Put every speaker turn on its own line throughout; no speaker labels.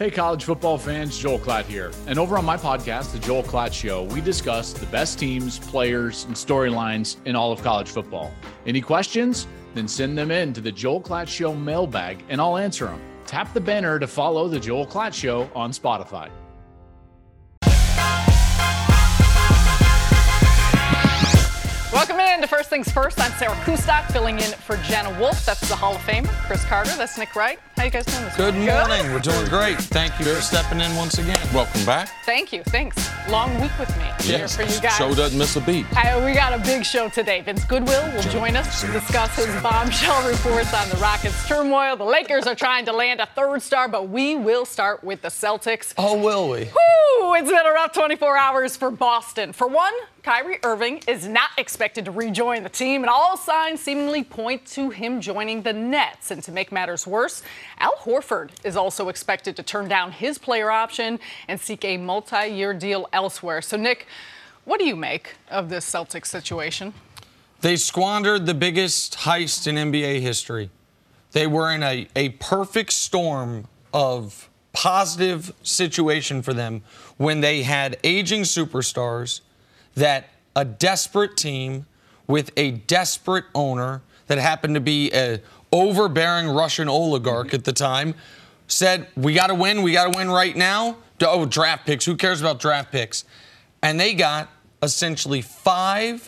Hey, college football fans, Joel Klatt here. And over on my podcast, The Joel Klatt Show, we discuss the best teams, players, and storylines in all of college football. Any questions? Then send them in to the Joel Klatt Show mailbag, and I'll answer them. Tap the banner to follow The Joel Klatt Show on Spotify.
Welcome in to First Things First. I'm Sarah Kustok, filling in for Jenna Wolf. That's the Hall of Famer. Chris Carter. That's Nick Wright. How you guys doing this morning?
Good morning. We're doing great. Thank you for stepping in once again.
Welcome back.
Thank you. Thanks. Long week with me here for you guys.
Show doesn't miss a beat.
We got a big show today. Vince Goodwill will join us to discuss his bombshell reports on the Rockets' turmoil. The Lakers are trying to land a third star, but we will start with the Celtics.
Oh, will we?
Woo! It's been a rough 24 hours for Boston. For one, Kyrie Irving is not expected to rejoin the team, and all signs seemingly point to him joining the Nets. And to make matters worse, Al Horford is also expected to turn down his player option and seek a multi-year deal elsewhere. So, Nick, what do you make of this Celtics situation?
They squandered the biggest heist in NBA history. They were in a perfect storm of positive situation for them when they had aging superstars, that a desperate team with a desperate owner that happened to be an overbearing Russian oligarch at the time said, we got to win right now. Oh, draft picks. Who cares about draft picks? And they got essentially 5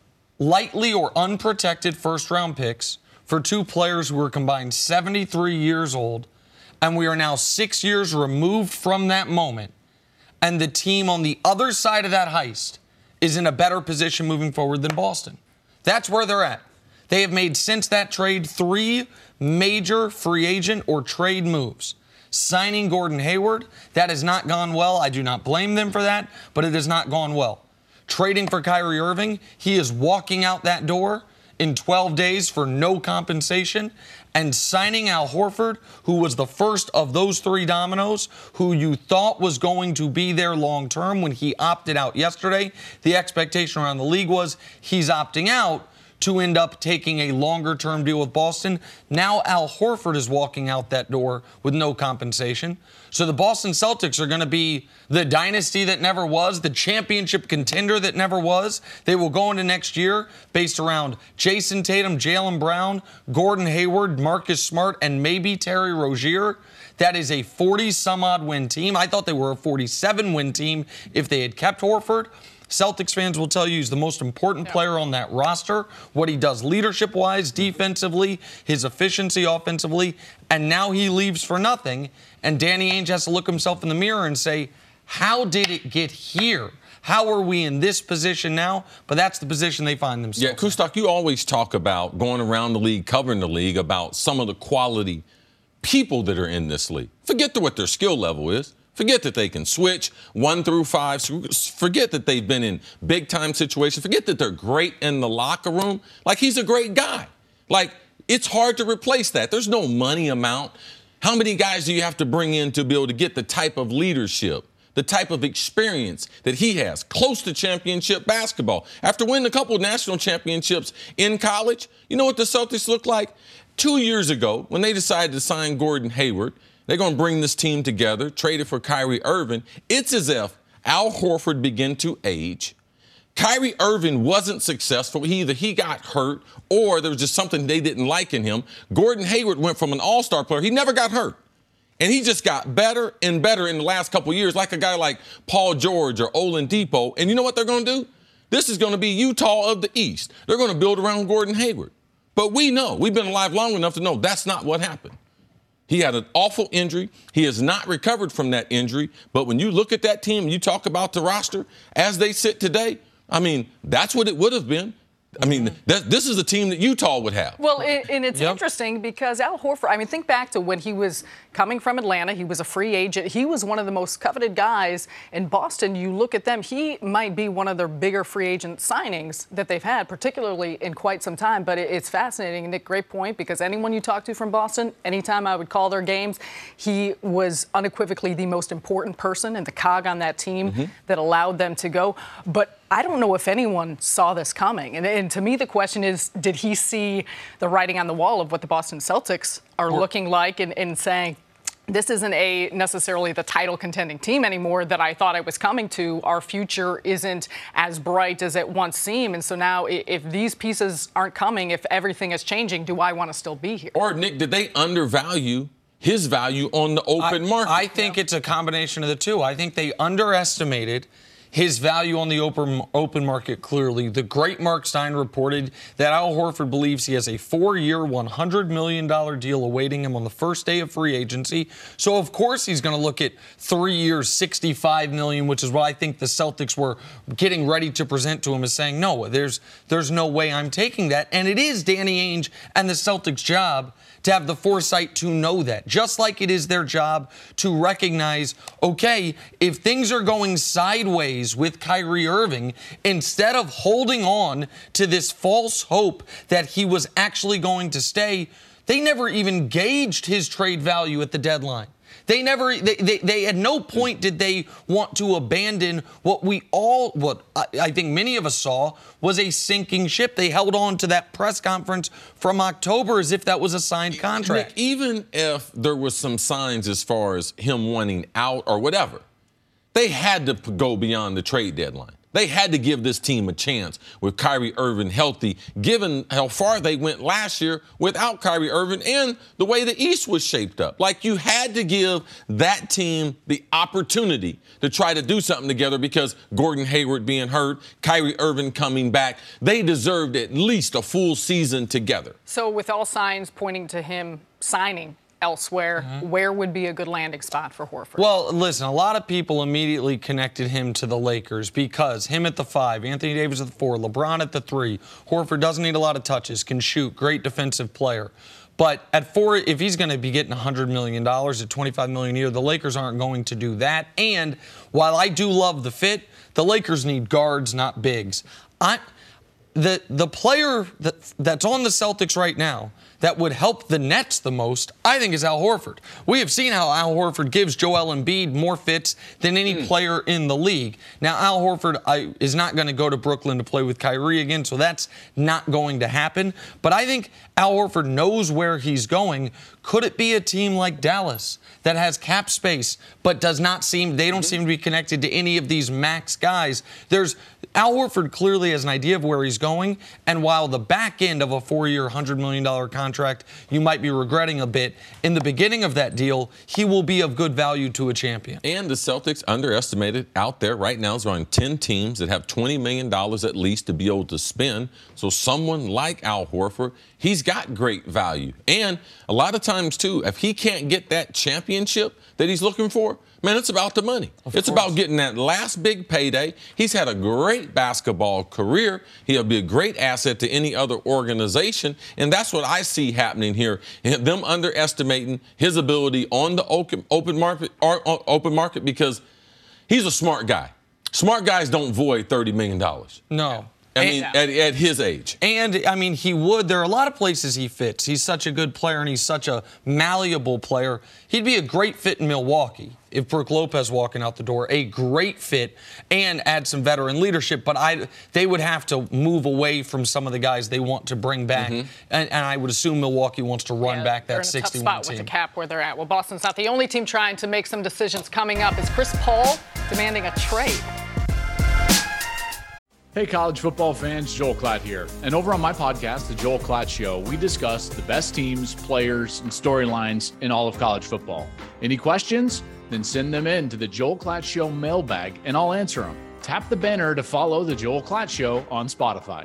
lightly or unprotected first-round picks for 2 players who were combined 73 years old. And we are now 6 years removed from that moment. And the team on the other side of that heist is in a better position moving forward than Boston. That's where they're at. They have made, since that trade, 3 major free agent or trade moves. Signing Gordon Hayward, that has not gone well. I do not blame them for that, but it has not gone well. Trading for Kyrie Irving, he is walking out that door in 12 days for no compensation. And signing Al Horford, who was the first of those 3 dominoes, who you thought was going to be there long term when he opted out yesterday. The expectation around the league was he's opting out to end up taking a longer-term deal with Boston. Now Al Horford is walking out that door with no compensation. So the Boston Celtics are going to be the dynasty that never was, the championship contender that never was. They will go into next year based around Jason Tatum, Jaylen Brown, Gordon Hayward, Marcus Smart, and maybe Terry Rozier. That is a 40-some-odd win team. I thought they were a 47-win team if they had kept Horford. Celtics fans will tell you he's the most important player on that roster, what he does leadership-wise, defensively, his efficiency offensively, and now he leaves for nothing. And Danny Ainge has to look himself in the mirror and say, how did it get here? How are we in this position now? But that's the position they find themselves in.
Yeah, Kustok, you always talk about going around the league, covering the league, about some of the quality people that are in this league. Forget what their skill level is. Forget that they can switch 1 through 5. Forget that they've been in big-time situations. Forget that they're great in the locker room. Like, he's a great guy. Like, it's hard to replace that. There's no money amount. How many guys do you have to bring in to be able to get the type of leadership, the type of experience that he has, close to championship basketball? After winning a couple of national championships in college, you know what the Celtics look like? 2 years ago, when they decided to sign Gordon Hayward, they're going to bring this team together, trade it for Kyrie Irving. It's as if Al Horford began to age. Kyrie Irving wasn't successful. Either he got hurt or there was just something they didn't like in him. Gordon Hayward went from an all-star player. He never got hurt. And he just got better and better in the last couple of years, like a guy like Paul George or Oladipo. And you know what they're going to do? This is going to be Utah of the East. They're going to build around Gordon Hayward. But we know, we've been alive long enough to know that's not what happened. He had an awful injury. He has not recovered from that injury. But when you look at that team and you talk about the roster as they sit today, I mean, that's what it would have been. I mean, this is a team that Utah would have.
Well, and it's interesting because Al Horford, I mean, think back to when he was coming from Atlanta. He was a free agent. He was one of the most coveted guys in Boston. You look at them, he might be one of their bigger free agent signings that they've had, particularly in quite some time. But it's fascinating, Nick, great point, because anyone you talk to from Boston, anytime I would call their games, he was unequivocally the most important person and the cog on that team that allowed them to go. But I don't know if anyone saw this coming. And to me, the question is, did he see the writing on the wall of what the Boston Celtics are looking like and saying, this isn't necessarily the title contending team anymore that I thought I was coming to. Our future isn't as bright as it once seemed. And so now if these pieces aren't coming, if everything is changing, do I want to still be here?
Or, Nick, did they undervalue his value on the open market?
I think it's a combination of the two. I think they underestimated his value on the open market clearly. The great Mark Stein reported that Al Horford believes he has a 4-year, $100 million deal awaiting him on the first day of free agency. So, of course, he's going to look at 3 years, $65 million, which is what I think the Celtics were getting ready to present to him as saying, no, there's no way I'm taking that. And it is Danny Ainge and the Celtics' job to have the foresight to know that. Just like it is their job to recognize, okay, if things are going sideways with Kyrie Irving, instead of holding on to this false hope that he was actually going to stay, they never even gauged his trade value at the deadline. They at no point did they want to abandon what I think many of us saw was a sinking ship. They held on to that press conference from October as if that was a signed contract.
Nick, even if there was some signs as far as him wanting out or whatever, they had to go beyond the trade deadline. They had to give this team a chance with Kyrie Irving healthy, given how far they went last year without Kyrie Irving and the way the East was shaped up. Like, you had to give that team the opportunity to try to do something together because Gordon Hayward being hurt, Kyrie Irving coming back, they deserved at least a full season together.
So with all signs pointing to him signing elsewhere, where would be a good landing spot for Horford?
Well, listen, a lot of people immediately connected him to the Lakers because him at the 5, Anthony Davis at the 4, LeBron at the 3. Horford doesn't need a lot of touches, can shoot, great defensive player. But at 4, if he's going to be getting $100 million at $25 million a year, the Lakers aren't going to do that. And while I do love the fit, the Lakers need guards, not bigs. The player that's on the Celtics right now that would help the Nets the most, I think, is Al Horford. We have seen how Al Horford gives Joel Embiid more fits than any player in the league. Now, Al Horford is not going to go to Brooklyn to play with Kyrie again, so that's not going to happen. But I think Al Horford knows where he's going. Could it be a team like Dallas that has cap space but don't seem to be connected to any of these max guys? Al Horford clearly has an idea of where he's going, and while the back end of a 4-year, $100 million contract you might be regretting a bit, in the beginning of that deal, he will be of good value to a champion.
And the Celtics underestimated out there right now is around 10 teams that have $20 million at least to be able to spend. So someone like Al Horford, he's got great value. And a lot of times, too, if he can't get that championship that he's looking for, man, it's about the money. It's about getting that last big payday. He's had a great basketball career. He'll be a great asset to any other organization. And that's what I see happening here. Them underestimating his ability on the open market because he's a smart guy. Smart guys don't void $30 million.
No.
I mean, at his age.
And, I mean, he would. There are a lot of places he fits. He's such a good player, and he's such a malleable player. He'd be a great fit in Milwaukee if Brook Lopez walking out the door. A great fit and add some veteran leadership. But they would have to move away from some of the guys they want to bring back. And I would assume Milwaukee wants to run back that 61
team. They're in a tough spot
team.
with the cap where they're at. Well, Boston's not the only team trying to make some decisions. Coming up is Chris Paul demanding a trade.
Hey, college football fans, Joel Klatt here. And over on my podcast, The Joel Klatt Show, we discuss the best teams, players, and storylines in all of college football. Any questions? Then send them in to the Joel Klatt Show mailbag, and I'll answer them. Tap the banner to follow The Joel Klatt Show on Spotify.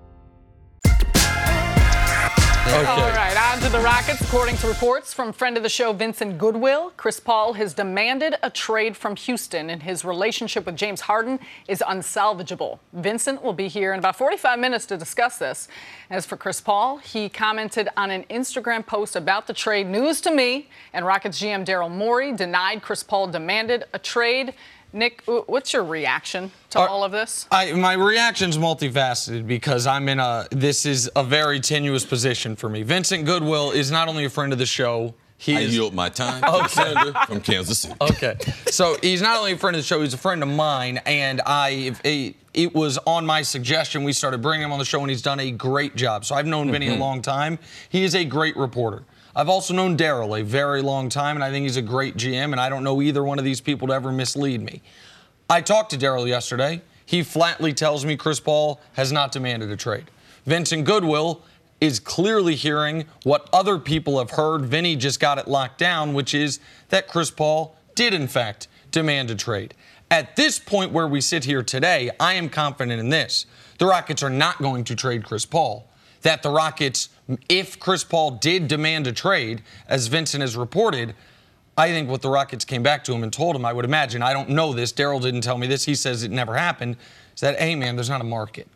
Okay. All right, on to the Rockets. According to reports from friend of the show, Vincent Goodwill, Chris Paul has demanded a trade from Houston, and his relationship with James Harden is unsalvageable. Vincent will be here in about 45 minutes to discuss this. As for Chris Paul, he commented on an Instagram post about the trade. News to me, and Rockets GM Daryl Morey denied Chris Paul demanded a trade. Nick, what's your reaction to all of this?
My reaction's multifaceted because this is a very tenuous position for me. Vincent Goodwill is not only a friend of the show.
I yield my time to a senator from Kansas City.
Okay. So he's not only a friend of the show, he's a friend of mine. And it was on my suggestion we started bringing him on the show, and he's done a great job. So I've known Vinny a long time. He is a great reporter. I've also known Daryl a very long time, and I think he's a great GM, and I don't know either one of these people to ever mislead me. I talked to Daryl yesterday. He flatly tells me Chris Paul has not demanded a trade. Vincent Goodwill is clearly hearing what other people have heard. Vinny just got it locked down, which is that Chris Paul did, in fact, demand a trade. At this point where we sit here today, I am confident in this. The Rockets are not going to trade Chris Paul. That the Rockets, if Chris Paul did demand a trade, as Vincent has reported, I think what the Rockets came back to him and told him, I would imagine, I don't know this, Daryl didn't tell me this, he says it never happened, is that, hey, man, there's not a market.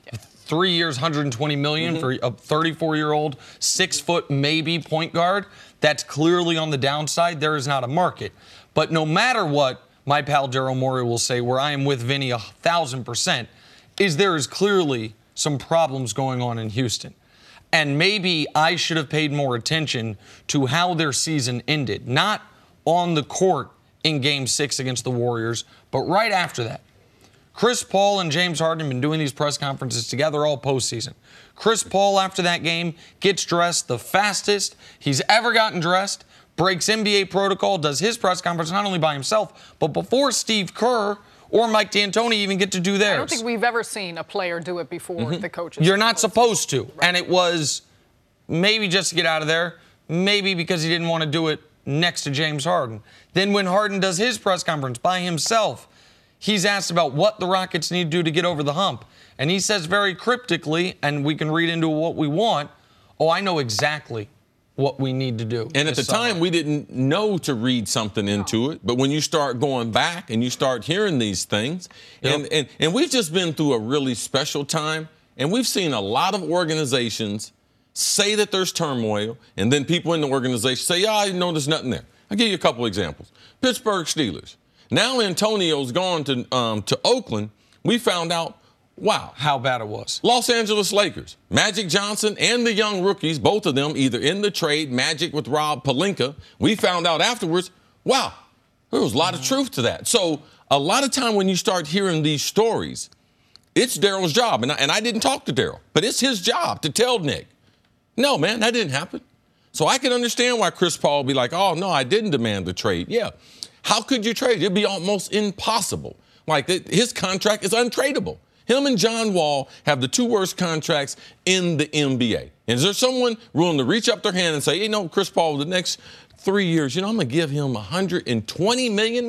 3 years, $120 million for a 34-year-old, 6-foot maybe point guard. That's clearly on the downside. There is not a market. But no matter what, my pal Daryl Morey will say, where I am with Vinny 1,000%, is there is clearly some problems going on in Houston. And maybe I should have paid more attention to how their season ended. Not on the court in Game 6 against the Warriors, but right after that. Chris Paul and James Harden have been doing these press conferences together all postseason. Chris Paul, after that game, gets dressed the fastest he's ever gotten dressed, breaks NBA protocol, does his press conference not only by himself, but before Steve Kerr or Mike D'Antoni even get to do theirs.
I don't think we've ever seen a player do it before the coaches.
You're not supposed to. Right. And it was maybe just to get out of there, maybe because he didn't want to do it next to James Harden. Then when Harden does his press conference by himself, he's asked about what the Rockets need to do to get over the hump. And he says very cryptically, and we can read into what we want, oh, I know exactly what we need to do.
And at the time, we didn't know to read something into it. But when you start going back and you start hearing these things, and we've just been through a really special time, and we've seen a lot of organizations say that there's turmoil, and then people in the organization say, yeah, I know there's nothing there. I'll give you a couple examples. Pittsburgh Steelers. Now Antonio's gone to Oakland, we found out, wow,
how bad it was.
Los Angeles Lakers, Magic Johnson and the young rookies, both of them either in the trade, Magic with Rob Pelinka. We found out afterwards, wow, there was a lot of truth to that. So a lot of time when you start hearing these stories, it's Daryl's job. And I didn't talk to Daryl, but it's his job to tell Nick, no, man, that didn't happen. So I can understand why Chris Paul would be like, oh, no, I didn't demand the trade. Yeah. How could you trade? It'd be almost impossible. Like, his contract is untradeable. Him and John Wall have the two worst contracts in the NBA. And is there someone willing to reach up their hand and say, hey, no, Chris Paul, the next 3 years, I'm going to give him $120 million.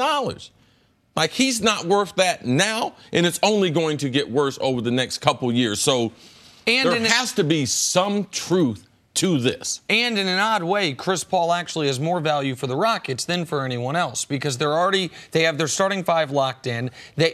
Like, he's not worth that now, and it's only going to get worse over the next couple years. So there has to be some truth to this.
And in an odd way, Chris Paul actually has more value for the Rockets than for anyone else because they have their starting five locked in.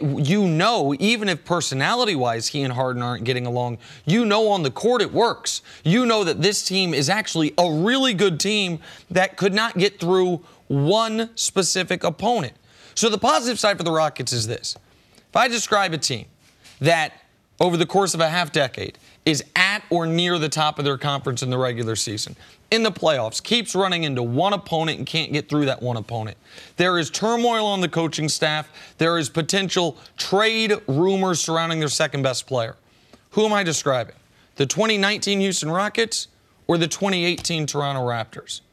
Even if personality-wise he and Harden aren't getting along, on the court it works. That this team is actually a really good team that could not get through one specific opponent. So the positive side for the Rockets is this. If I describe a team that over the course of a half decade is at or near the top of their conference in the regular season, in the playoffs, keeps running into one opponent and can't get through that one opponent. There is turmoil on the coaching staff. There is potential trade rumors surrounding their second-best player. Who am I describing? The 2019 Houston Rockets or the 2018 Toronto Raptors?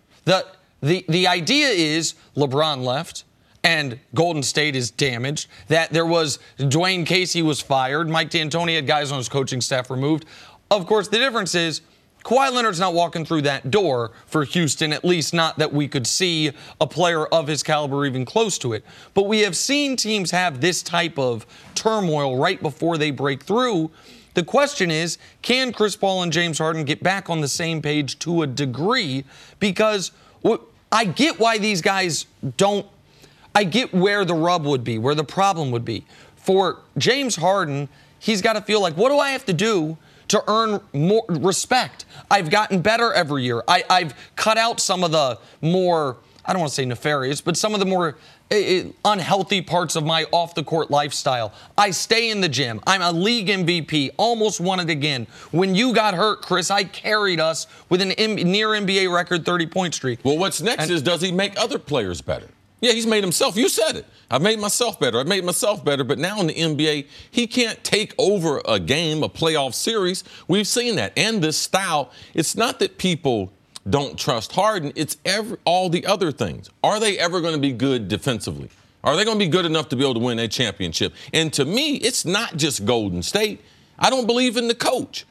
The idea is LeBron left, and Golden State is damaged, that there was Dwayne Casey was fired, Mike D'Antoni had guys on his coaching staff removed. Of course, the difference is Kawhi Leonard's not walking through that door for Houston, at least not that we could see a player of his caliber even close to it. But we have seen teams have this type of turmoil right before they break through. The question is, can Chris Paul and James Harden get back on the same page to a degree? Because I get why these guys don't. I get where the rub would be, where the problem would be. For James Harden, he's got to feel like, what do I have to do to earn more respect? I've gotten better every year. I've cut out some of the more, I don't want to say nefarious, but some of the more unhealthy parts of my off-the-court lifestyle. I stay in the gym. I'm a league MVP, almost won it again. When you got hurt, Chris, I carried us with an near NBA record 30-point streak.
Well, what's next is, does he make other players better? Yeah, he's made himself. You said it. I've made myself better. But now in the NBA, he can't take over a game, a playoff series. We've seen that. And this style, it's not that people don't trust Harden, it's all the other things. Are they ever going to be good defensively? Are they going to be good enough to be able to win a championship? And to me, it's not just Golden State. I don't believe in the coach.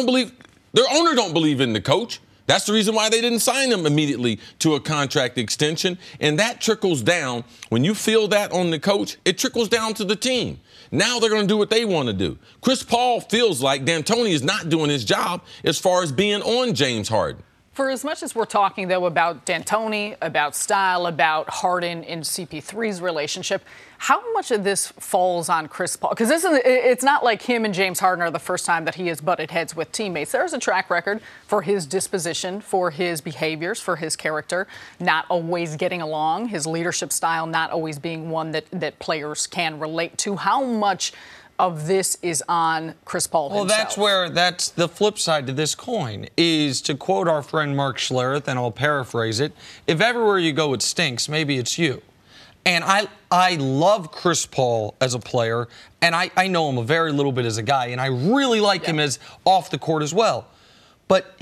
Their owner don't believe in the coach. That's the reason why they didn't sign him immediately to a contract extension. And that trickles down. When you feel that on the coach, it trickles down to the team. Now they're going to do what they want to do. Chris Paul feels like D'Antoni is not doing his job as far as being on James Harden.
For as much as we're talking, though, about D'Antoni, about style, about Harden and CP3's relationship, how much of this falls on Chris Paul? Because it's not like him and James Harden are the first time that he has butted heads with teammates. There's a track record for his disposition, for his behaviors, for his character, not always getting along, his leadership style not always being one that players can relate to. How much of this is on Chris Paul himself?
Well, that's the flip side to this coin, is to quote our friend Mark Schlereth, and I'll paraphrase it, if everywhere you go it stinks, maybe it's you. And I love Chris Paul as a player, and I know him a very little bit as a guy, and I really like him as off the court as well. But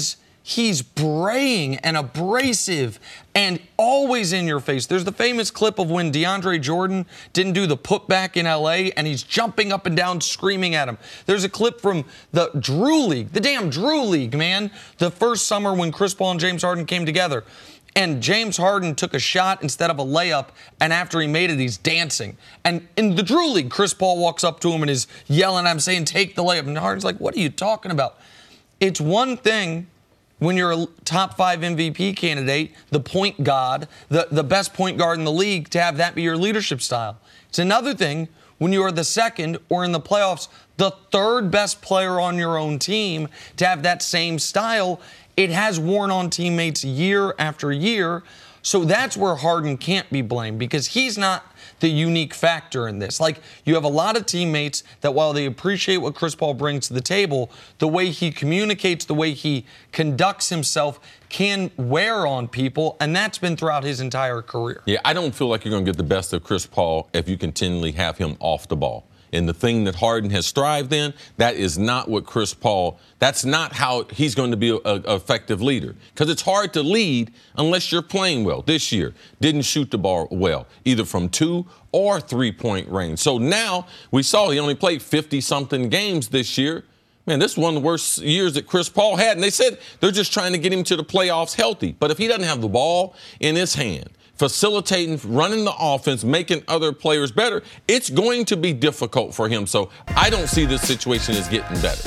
he's braying and abrasive and always in your face. There's the famous clip of when DeAndre Jordan didn't do the putback in L.A. and he's jumping up and down screaming at him. There's a clip from the Drew League, the damn Drew League, man, the first summer when Chris Paul and James Harden came together. And James Harden took a shot instead of a layup, and after he made it, he's dancing. And in the Drew League, Chris Paul walks up to him and is yelling at him, saying, take the layup. And Harden's like, what are you talking about? It's one thing when you're a top 5 MVP candidate, the point guard, the best point guard in the league, to have that be your leadership style. It's another thing when you are the second, or in the playoffs, the third best player on your own team, to have that same style. It has worn on teammates year after year. So that's where Harden can't be blamed, because he's not the unique factor in this. Like, you have a lot of teammates that, while they appreciate what Chris Paul brings to the table, the way he communicates, the way he conducts himself can wear on people, and that's been throughout his entire career.
Yeah, I don't feel like you're going to get the best of Chris Paul if you continually have him off the ball. And the thing that Harden has thrived in, that is not what Chris Paul, that's not how he's going to be an effective leader. Because it's hard to lead unless you're playing well. This year, didn't shoot the ball well, either from 2 or 3-point range. So now we saw he only played 50-something games this year. Man, this is one of the worst years that Chris Paul had. And they said they're just trying to get him to the playoffs healthy. But if he doesn't have the ball in his hand, facilitating, running the offense, making other players better, it's going to be difficult for him. So I don't see this situation as getting better.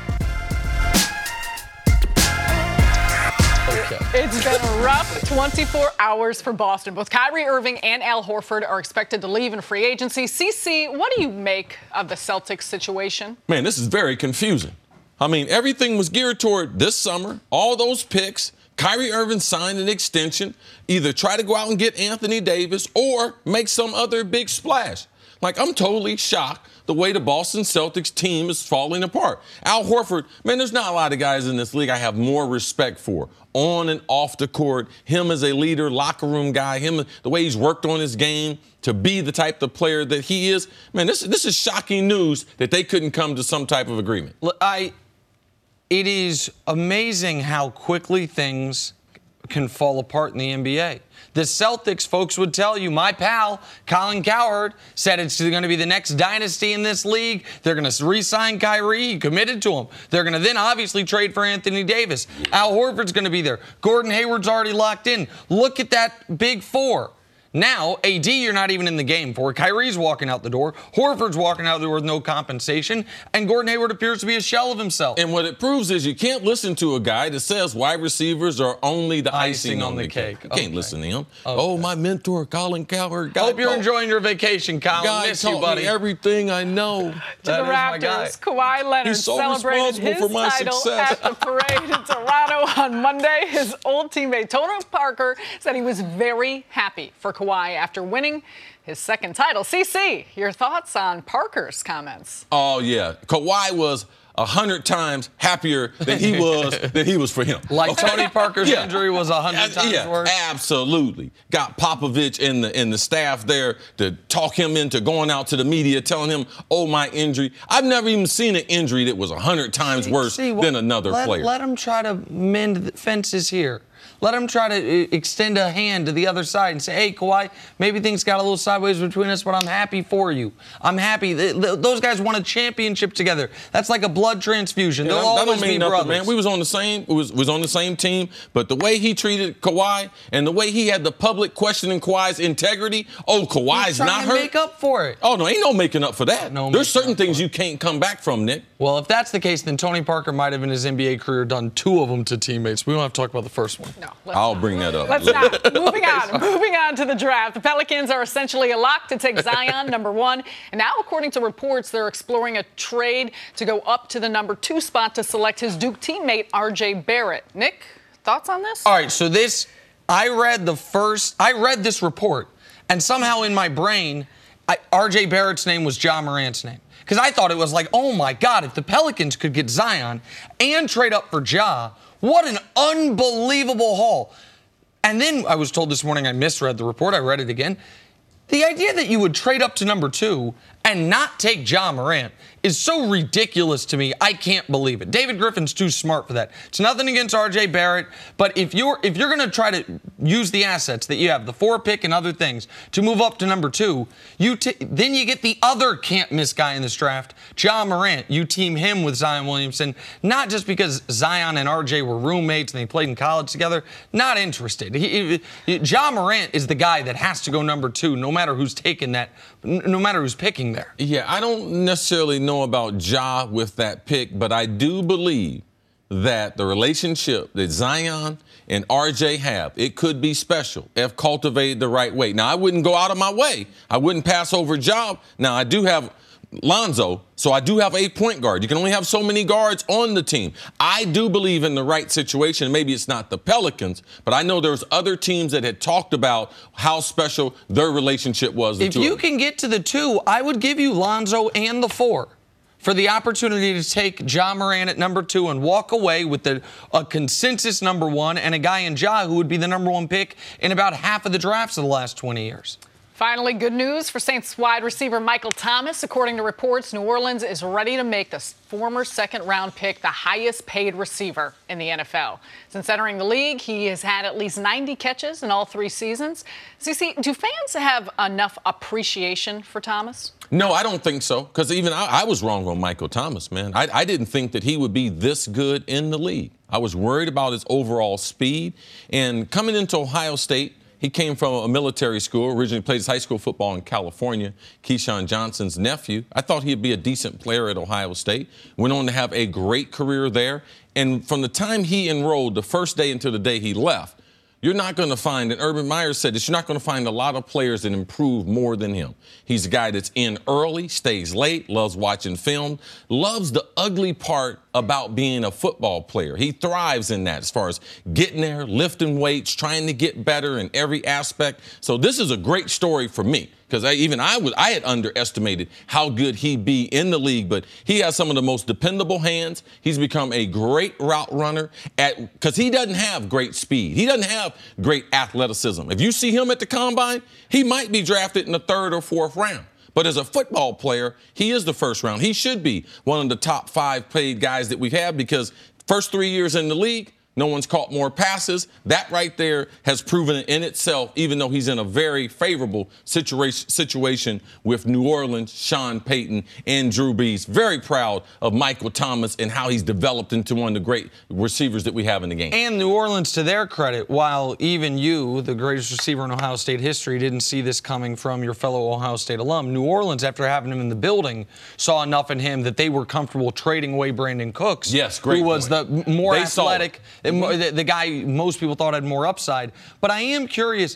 It's been a rough 24 hours for Boston. Both Kyrie Irving and Al Horford are expected to leave in free agency. CC, what do you make of the Celtics situation?
Man, this is very confusing. I mean, everything was geared toward this summer, all those picks. Kyrie Irving signed an extension, either try to go out and get Anthony Davis or make some other big splash. Like, I'm totally shocked the way the Boston Celtics team is falling apart. Al Horford, man, there's not a lot of guys in this league I have more respect for on and off the court. Him as a leader, locker room guy, him, the way he's worked on his game to be the type of player that he is. Man, this is shocking news that they couldn't come to some type of agreement.
It is amazing how quickly things can fall apart in the NBA. The Celtics folks would tell you, my pal, Colin Cowherd, said it's going to be the next dynasty in this league. They're going to re-sign Kyrie. He committed to him. They're going to then obviously trade for Anthony Davis. Al Horford's going to be there. Gordon Hayward's already locked in. Look at that big four. Now, AD, you're not even in the game for. Kyrie's walking out the door. Horford's walking out the door with no compensation. And Gordon Hayward appears to be a shell of himself.
And what it proves is you can't listen to a guy that says wide receivers are only the icing on the cake. You can't listen to him. Okay. Oh, my mentor, Colin Cowherd.
Hope you're enjoying your vacation, Colin.
Guy
Miss you, buddy.
Me everything I know.
To the Raptors, Kawhi Leonard celebrated his title at the parade in Toronto on Monday. His old teammate, Tony Parker, said he was very happy for Kawhi after winning his second title. CC, your thoughts on Parker's comments?
Oh, yeah. Kawhi was 100 times happier than he was for him.
Like Tony Parker's injury was 100 times worse?
Absolutely. Got Popovich and the staff there to talk him into going out to the media, telling him, oh, my injury. I've never even seen an injury that was 100 times worse than another player.
Let him try to mend the fences here. Let him try to extend a hand to the other side and say, hey, Kawhi, maybe things got a little sideways between us, but I'm happy for you. I'm happy. Those guys won a championship together. That's like a blood transfusion. They'll always be brothers.
Man. We was on the same was on the same team, but the way he treated Kawhi and the way he had the public questioning Kawhi's integrity, Kawhi's not hurt.
Make up for it.
Oh, no, ain't no making up for that. There's certain things you can't come back from, Nick.
Well, if that's the case, then Tony Parker might have in his NBA career done 2 of them to teammates. We don't have to talk about the first one.
No.
I'll bring that up.
Let's not. Moving on to the draft. The Pelicans are essentially a lock to take Zion, number 1. And now, according to reports, they're exploring a trade to go up to the number 2 spot to select his Duke teammate, R.J. Barrett. Nick, thoughts on this?
All right, so I read this report, and somehow in my brain, R.J. Barrett's name was Ja Morant's name. Because I thought it was like, oh, my God, if the Pelicans could get Zion and trade up for Ja, what an unbelievable haul. And then I was told this morning I misread the report. I read it again. The idea that you would trade up to number 2 and not take Ja Morant is so ridiculous to me. I can't believe it. David Griffin's too smart for that. It's nothing against R.J. Barrett, but if you're going to try to use the assets that you have, the 4 pick and other things, to move up to number 2, then you get the other can't-miss guy in this draft, Ja Morant. You team him with Zion Williamson, not just because Zion and R.J. were roommates and they played in college together. Not interested. Ja Morant is the guy that has to go number 2, no matter who's taking that, no matter who's picking there.
Yeah, I don't necessarily know about Ja with that pick, but I do believe that the relationship that Zion and RJ have, it could be special if cultivated the right way. Now, I wouldn't go out of my way. I wouldn't pass over Ja. Now, I do have Lonzo, so I do have a point guard. You can only have so many guards on the team. I do believe in the right situation. Maybe it's not the Pelicans, but I know there's other teams that had talked about how special their relationship was.
If you can get to the 2, I would give you Lonzo and the 4 for the opportunity to take Ja Morant at number 2 and walk away with a consensus number 1 and a guy in Ja who would be the number 1 pick in about half of the drafts of the last 20 years.
Finally, good news for Saints wide receiver Michael Thomas. According to reports, New Orleans is ready to make the former second-round pick the highest-paid receiver in the NFL. Since entering the league, he has had at least 90 catches in all 3 seasons. CC, do fans have enough appreciation for Thomas?
No, I don't think so, because even I was wrong on Michael Thomas, man. I didn't think that he would be this good in the league. I was worried about his overall speed. And coming into Ohio State, he came from a military school, originally played his high school football in California, Keyshawn Johnson's nephew. I thought he'd be a decent player at Ohio State. Went on to have a great career there. And from the time he enrolled, the first day until the day he left, you're not going to find, and Urban Meyer said this, you're not going to find a lot of players that improve more than him. He's a guy that's in early, stays late, loves watching film, loves the ugly part about being a football player. He thrives in that as far as getting there, lifting weights, trying to get better in every aspect. So this is a great story for me. Because I had underestimated how good he'd be in the league, but he has some of the most dependable hands. He's become a great route runner because he doesn't have great speed. He doesn't have great athleticism. If you see him at the combine, he might be drafted in the 3rd or 4th round. But as a football player, he is the 1st round. He should be one of the top 5 paid guys that we have because first 3 years in the league, no one's caught more passes. That right there has proven it in itself, even though he's in a very favorable situation with New Orleans, Sean Payton, and Drew Brees. Very proud of Michael Thomas and how he's developed into one of the great receivers that we have in the game.
And New Orleans, to their credit, while even you, the greatest receiver in Ohio State history, didn't see this coming from your fellow Ohio State alum, New Orleans, after having him in the building, saw enough in him that they were comfortable trading away Brandon Cooks.
Yes, great
who was
point.
The more athletic. The guy most people thought had more upside. But I am curious,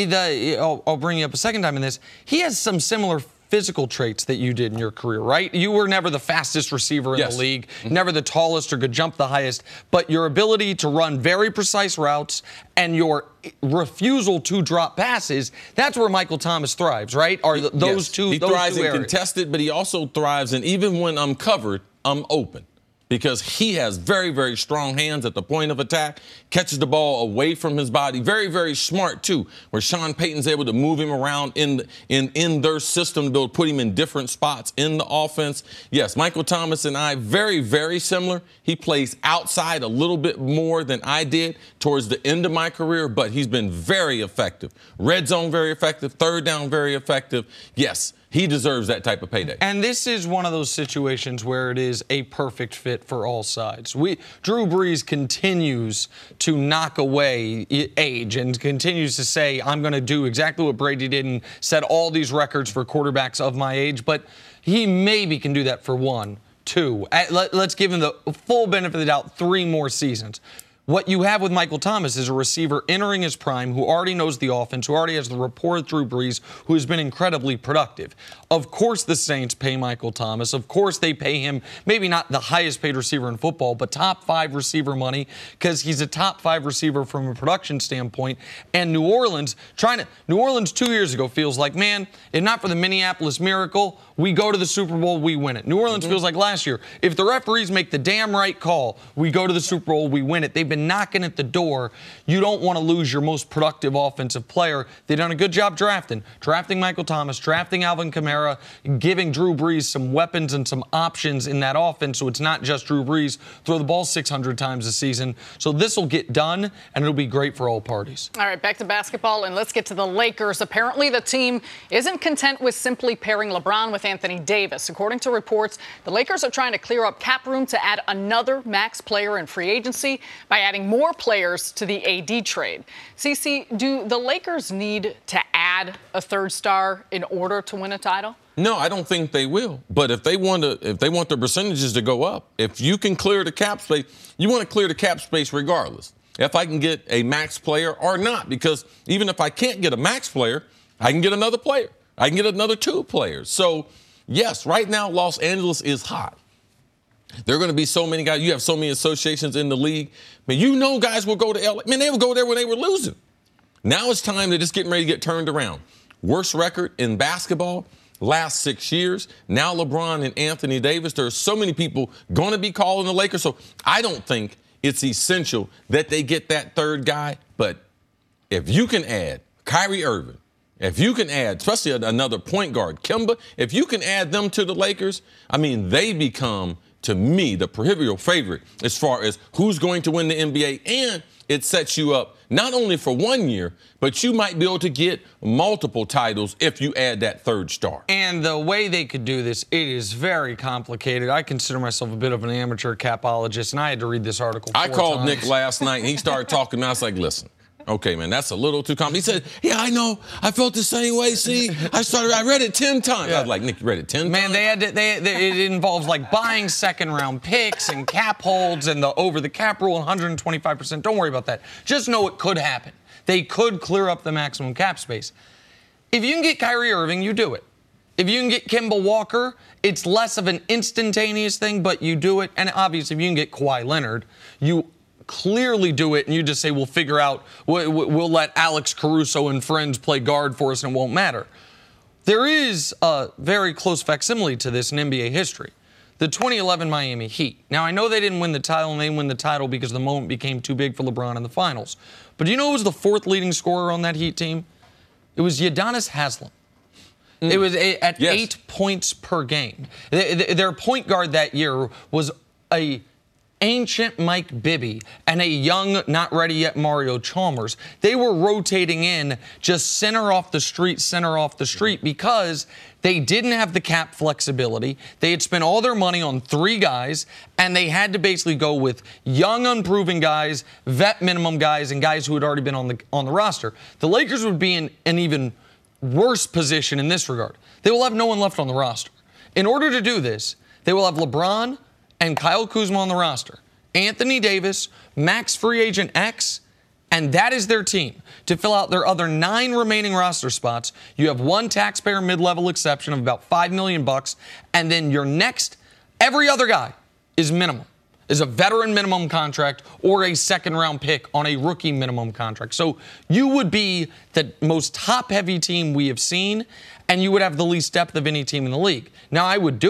I'll bring you up a second time in this, he has some similar physical traits that you did in your career, right? You were never the fastest receiver in the league, never the tallest or could jump the highest, but your ability to run very precise routes and your refusal to drop passes, that's where Michael Thomas thrives, right? Are those two
He thrives in contested, but he also thrives in even when I'm covered, I'm open. because he has very, very strong hands at the point of attack, catches the ball away from his body. Very, very smart, too, where Sean Payton's able to move him around in their system to be able to put him in different spots in the offense. Yes, Michael Thomas and I, very, very similar. He plays outside a little bit more than I did towards the end of my career, but he's been very effective. Red zone, very effective. Third down, very effective. Yes, he deserves that type of payday.
And this is one of those situations where it is a perfect fit for all sides. Drew Brees continues to knock away age and continues to say, I'm going to do exactly what Brady did and set all these records for quarterbacks of my age. But he maybe can do that for 1, 2. Let's give him the full benefit of the doubt, 3 more seasons. What you have with Michael Thomas is a receiver entering his prime who already knows the offense, who already has the rapport with Drew Brees, who has been incredibly productive. Of course the Saints pay Michael Thomas. Of course they pay him maybe not the highest paid receiver in football, but top 5 receiver money because he's a top 5 receiver from a production standpoint. And New Orleans 2 years ago feels like, man, if not for the Minneapolis Miracle, we go to the Super Bowl, we win it. New Orleans feels like last year. If the referees make the damn right call, we go to the Super Bowl, we win it. They've been knocking at the door. You don't want to lose your most productive offensive player. They've done a good job drafting Michael Thomas, drafting Alvin Kamara, giving Drew Brees some weapons and some options in that offense so it's not just Drew Brees throw the ball 600 times a season. So this will get done, and it'll be great for all parties.
All right, back to basketball, and let's get to the Lakers. Apparently the team isn't content with simply pairing LeBron with Anthony Davis. According to reports, the Lakers are trying to clear up cap room to add another max player in free agency by adding more players to the AD trade. CeCe, do the Lakers need to add a third star in order to win a title?
No, I don't think they will. But if they want the percentages to go up, if you can clear the cap space, you want to clear the cap space regardless. If I can get a max player or not, because even if I can't get a max player, I can get another player. I can get another 2 players. So, yes, right now Los Angeles is hot. There are going to be so many guys. You have so many associations in the league. Man, you know guys will go to LA. Man, they would go there when they were losing. Now it's time they're just getting ready to get turned around. Worst record in basketball, last 6 years. Now LeBron and Anthony Davis. There are so many people going to be calling the Lakers. So I don't think it's essential that they get that third guy. But if you can add Kyrie Irving, if you can add, especially another point guard, Kemba, if you can add them to the Lakers, I mean, they become, to me, the proverbial favorite as far as who's going to win the NBA. And it sets you up not only for 1 year, but you might be able to get multiple titles if you add that third star.
And the way they could do this, it is very complicated. I consider myself a bit of an amateur capologist, and I had to read this article 4
I called
times.
Nick last night, and he started talking, and I was like, listen. Okay, man, that's a little too complicated. He said, yeah, I know. I felt the same way. See, I read it 10 times. Yeah. I was like, Nick, you read it 10
times? Man, it involves like buying second-round picks and cap holds and the over-the-cap rule, 125%. Don't worry about that. Just know it could happen. They could clear up the maximum cap space. If you can get Kyrie Irving, you do it. If you can get Kemba Walker, it's less of an instantaneous thing, but you do it. And obviously, if you can get Kawhi Leonard, you clearly do it, and you just say, we'll figure out, we'll let Alex Caruso and friends play guard for us, and it won't matter. There is a very close facsimile to this in NBA history. The 2011 Miami Heat. Now, I know they didn't win the title, and they didn't win the title because the moment became too big for LeBron in the finals. But do you know who was the 4th leading scorer on that Heat team? It was Udonis Haslem. It was at 8 points per game. Their point guard that year was a ancient Mike Bibby and a young, not ready yet Mario Chalmers. They were rotating in just center off the street because they didn't have the cap flexibility. They had spent all their money on 3 guys, and they had to basically go with young, unproven guys, vet minimum guys, and guys who had already been on the roster. The Lakers would be in an even worse position in this regard. They will have no one left on the roster. In order to do this, they will have LeBron and Kyle Kuzma on the roster, Anthony Davis, max free agent X, and that is their team. To fill out their other 9 remaining roster spots, you have 1 taxpayer mid-level exception of about $5 million, and then your next, every other guy is minimum, is a veteran minimum contract or a second-round pick on a rookie minimum contract. So you would be the most top-heavy team we have seen, and you would have the least depth of any team in the league. Now, I would do it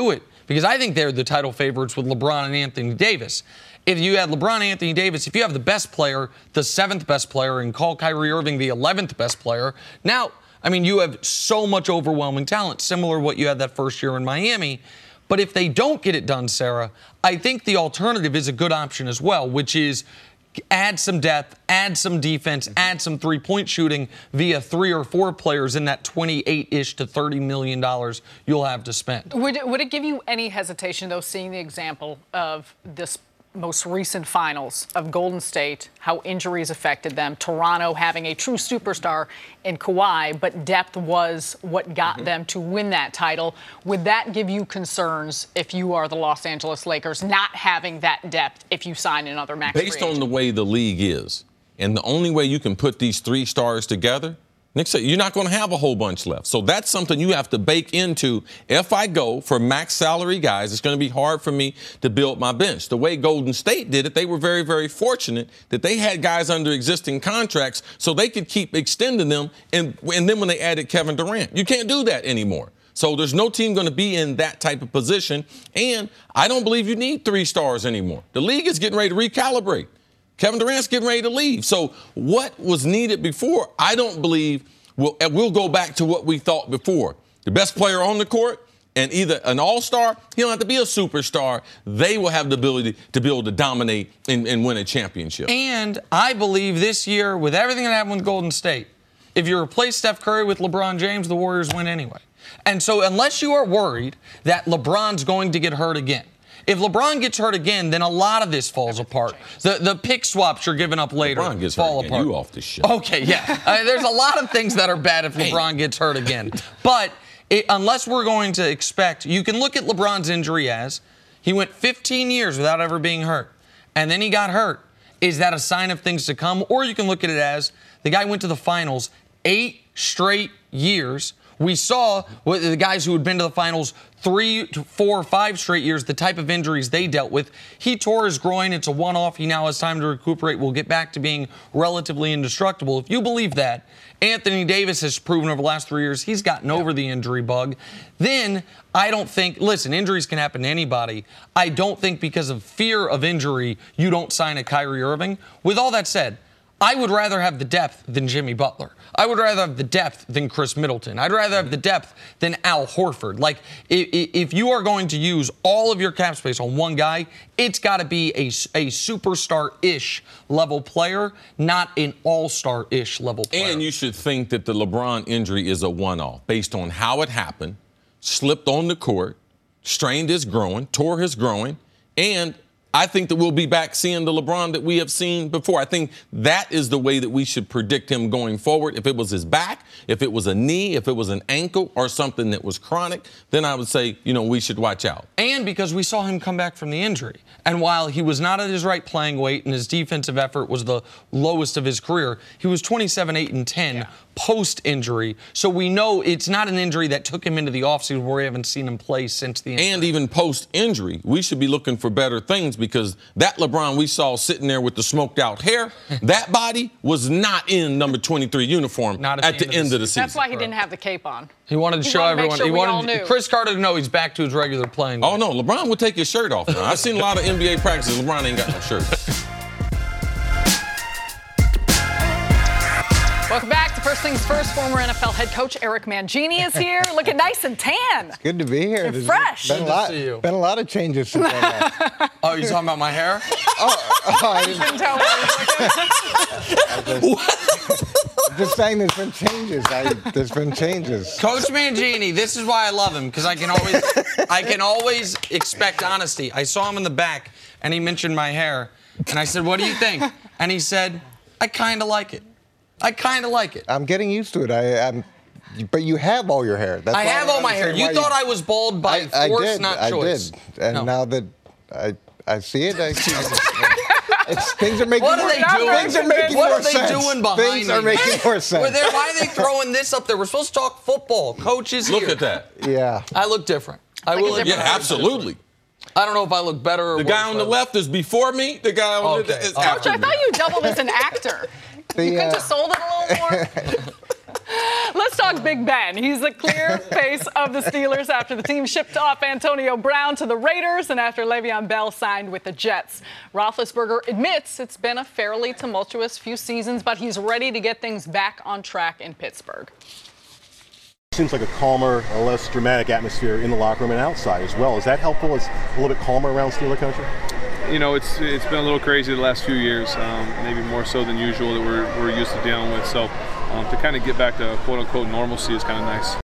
because I think they're the title favorites with LeBron and Anthony Davis. If you had LeBron and Anthony Davis, if you have the best player, the 7th best player, and call Kyrie Irving the 11th best player, now, I mean, you have so much overwhelming talent, similar to what you had that first year in Miami. But if they don't get it done, Sarah, I think the alternative is a good option as well, which is add some depth, add some defense, add some three-point shooting via 3 or 4 players in that $28-ish to $30 million you'll have to spend.
Would it give you any hesitation, though, seeing the example of this most recent finals of Golden State, how injuries affected them, Toronto having a true superstar in Kawhi, but depth was what got them to win that title? Would that give you concerns if you are the Los Angeles Lakers, not having that depth if you sign another max free
Based
agent?
on the way the league is, and the only way you can put these 3 stars together, Nick said, you're not going to have a whole bunch left. So that's something you have to bake into. If I go for max salary guys, it's going to be hard for me to build my bench. The way Golden State did it, they were very, very fortunate that they had guys under existing contracts so they could keep extending them. And then when they added Kevin Durant, you can't do that anymore. So there's no team going to be in that type of position. And I don't believe you need 3 stars anymore. The league is getting ready to recalibrate. Kevin Durant's getting ready to leave. So what was needed before, I don't believe we'll go back to what we thought before. The best player on the court and either an all-star, he don't have to be a superstar. They will have the ability to be able to dominate and win a championship.
And I believe this year, with everything that happened with Golden State, if you replace Steph Curry with LeBron James, the Warriors win anyway. And so unless you are worried that LeBron's going to get hurt again, if LeBron gets hurt again, then a lot of this falls apart. The pick swaps you're giving up later
LeBron gets
fall
hurt
apart.
again. You off the show.
Okay, yeah. There's a lot of things that are bad if LeBron gets hurt again. But unless we're going to expect, you can look at LeBron's injury as he went 15 years without ever being hurt, and then he got hurt. Is that a sign of things to come? Or you can look at it as the guy went to the finals 8 straight years. We saw the guys who had been to the finals 3 to 4 or 5 straight years, the type of injuries they dealt with. He tore his groin. It's a one-off. He now has time to recuperate. Will get back to being relatively indestructible. If you believe that, Anthony Davis has proven over the last 3 years he's gotten over the injury bug. Then I don't think, listen, injuries can happen to anybody. I don't think because of fear of injury you don't sign a Kyrie Irving. With all that said, I would rather have the depth than Jimmy Butler. I would rather have the depth than Chris Middleton. I'd rather have the depth than Al Horford. Like, if you are going to use all of your cap space on one guy, it's got to be a superstar-ish level player, not an all-star-ish level player.
And you should think that the LeBron injury is a one-off based on how it happened, slipped on the court, strained his groin, tore his groin, and I think that we'll be back seeing the LeBron that we have seen before. I think that is the way that we should predict him going forward. If it was his back, if it was a knee, if it was an ankle or something that was chronic, then I would say, we should watch out.
And because we saw him come back from the injury. And while he was not at his right playing weight and his defensive effort was the lowest of his career, he was 27-8-10 post-injury. So we know it's not an injury that took him into the offseason where we haven't seen him play since the injury.
And even post-injury, we should be looking for better things because that LeBron we saw sitting there with the smoked out hair, that body was not in number 23 uniform at the end of the season.
That's why he didn't have the cape on.
He wanted to show everyone.
Sure
he wanted Chris Carter to know he's back to his regular playing.
Oh, no, LeBron would take his shirt off now. I've seen a lot of NBA practices. LeBron ain't got no shirt.
Welcome back to First Things First. Former NFL head coach Eric Mangini is here, looking nice and tan.
It's good to be here.
You're fresh.
Been a lot of changes since I
Oh, you talking about my hair?
I
Couldn't tell
I'm just saying there's been changes. There's been changes.
Coach Mangini, this is why I love him, because I can always expect honesty. I saw him in the back, and he mentioned my hair, and I said, "What do you think?" And he said, "I kind of like it. I kind of like it."
I'm getting used to it. But you have all your hair.
I have all my hair. You thought I was bald by force, not choice.
I did. And now that I see it, things are making
what are they doing?
Things are making more sense.
What are they doing behind me?
Things are making more sense.
Why are they throwing this up there? We're supposed to talk football. Coach is here.
Look at that.
Yeah.
I look different. I will admit.
Yeah, absolutely.
I don't know if I look better or worse.
The guy on the left is before me. The guy on the is after
Coach, I
me.
thought you doubled as an actor. You could have sold it a little more. Let's talk Big Ben. He's the clear face of the Steelers after the team shipped off Antonio Brown to the Raiders and after Le'Veon Bell signed with the Jets. Roethlisberger admits it's been a fairly tumultuous few seasons, but he's ready to get things back on track in Pittsburgh.
Seems like a calmer, a less dramatic atmosphere in the locker room and outside as well. Is that helpful? It's a little bit calmer around Steeler country?
You know, it's been a little crazy the last few years, maybe more so than usual that we're used to dealing with. So to kind of get back to quote-unquote normalcy is kind of nice.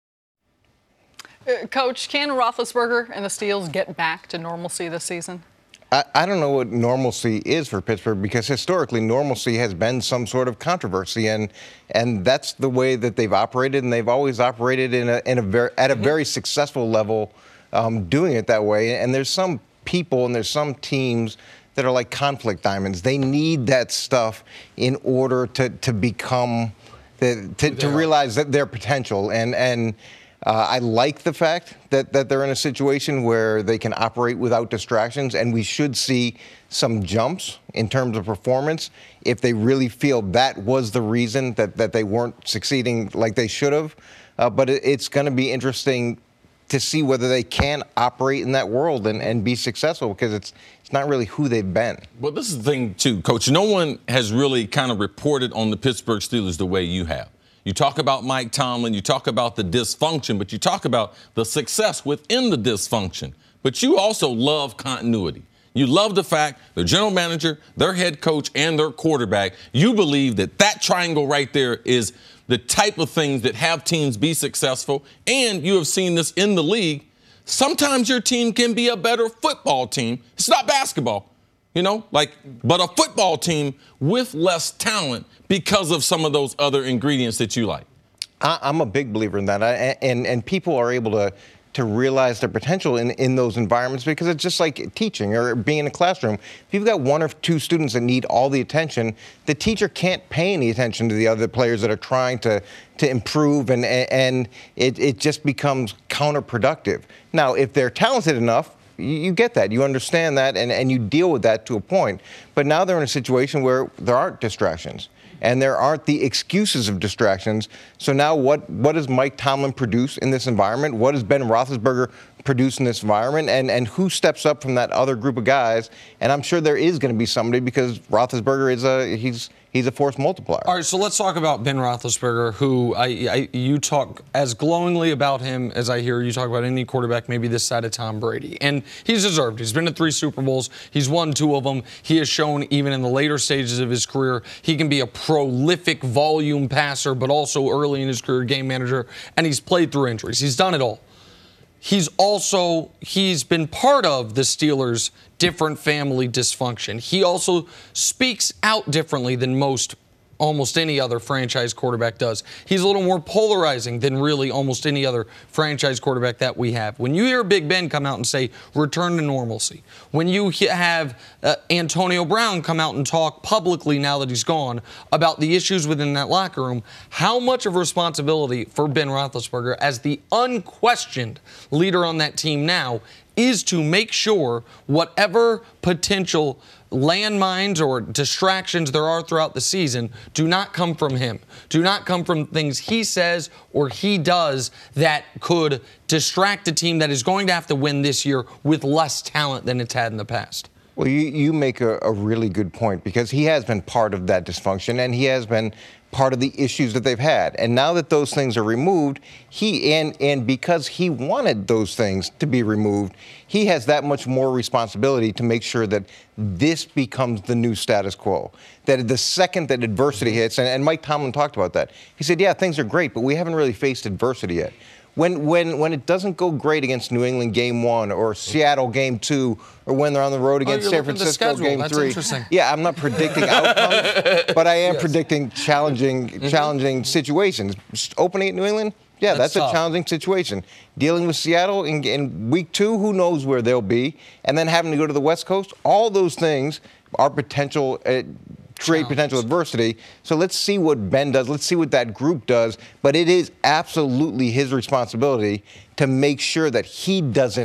Coach, can Roethlisberger and the Steelers get back to normalcy this season?
I don't know what normalcy is for Pittsburgh because historically normalcy has been some sort of controversy, and that's the way that they've operated, and they've always operated at a very successful level, doing it that way. And there's some people and there's some teams that are like conflict diamonds. They need that stuff in order to become to realize that their potential. And I like the fact that they're in a situation where they can operate without distractions, and we should see some jumps in terms of performance if they really feel that was the reason that they weren't succeeding like they should have. But it's going to be interesting to see whether they can operate in that world and be successful, because it's not really who they've been.
Well, this is the thing, too, Coach. No one has really kind of reported on the Pittsburgh Steelers the way you have. You talk about Mike Tomlin, you talk about the dysfunction, but you talk about the success within the dysfunction. But you also love continuity. You love the fact their general manager, their head coach, and their quarterback, you believe that triangle right there is the type of things that have teams be successful. And you have seen this in the league. Sometimes your team can be a better football team. It's not basketball, but a football team with less talent because of some of those other ingredients that you like.
I'm a big believer in that. And people are able to realize their potential in those environments, because it's just like teaching or being in a classroom. If you've got one or two students that need all the attention, the teacher can't pay any attention to the other players that are trying to improve, and it just becomes counterproductive. Now, if they're talented enough, you get that. You understand that, and you deal with that to a point. But now they're in a situation where there aren't distractions, and there aren't the excuses of distractions. So now what does Mike Tomlin produce in this environment? What does Ben Roethlisberger produce in this environment? And who steps up from that other group of guys? And I'm sure there is going to be somebody, because Roethlisberger is he's a force multiplier.
All right, so let's talk about Ben Roethlisberger, who you talk as glowingly about him as I hear you talk about any quarterback maybe this side of Tom Brady. And he's deserved. He's been to 3 Super Bowls. He's won 2 of them. He has shown even in the later stages of his career he can be a prolific volume passer, but also early in his career game manager. And he's played through injuries. He's done it all. He's been part of the Steelers' different family dysfunction. He also speaks out differently than almost any other franchise quarterback does. He's a little more polarizing than really almost any other franchise quarterback that we have. When you hear Big Ben come out and say, return to normalcy, when you have Antonio Brown come out and talk publicly now that he's gone about the issues within that locker room, how much of responsibility for Ben Roethlisberger as the unquestioned leader on that team now is to make sure whatever potential landmines or distractions there are throughout the season do not come from him, do not come from things he says or he does that could distract a team that is going to have to win this year with less talent than it's had in the past.
Well, you make a really good point, because he has been part of that dysfunction, and he has been part of the issues that they've had. And now that those things are removed, and because he wanted those things to be removed, he has that much more responsibility to make sure that this becomes the new status quo. That the second that adversity hits, and Mike Tomlin talked about that, he said, yeah, things are great, but we haven't really faced adversity yet. When it doesn't go great against New England Game 1 or Seattle Game 2, or when they're on the road against San Francisco Game 3. Yeah, I'm not predicting outcomes, but I am predicting challenging situations. Opening at New England, yeah, that's a challenging situation. Dealing with Seattle in week 2, who knows where they'll be, and then having to go to the West Coast, all those things are potential. Create potential adversity. So let's see what Ben does. Let's see what that group does. But it is absolutely his responsibility to make sure that he doesn't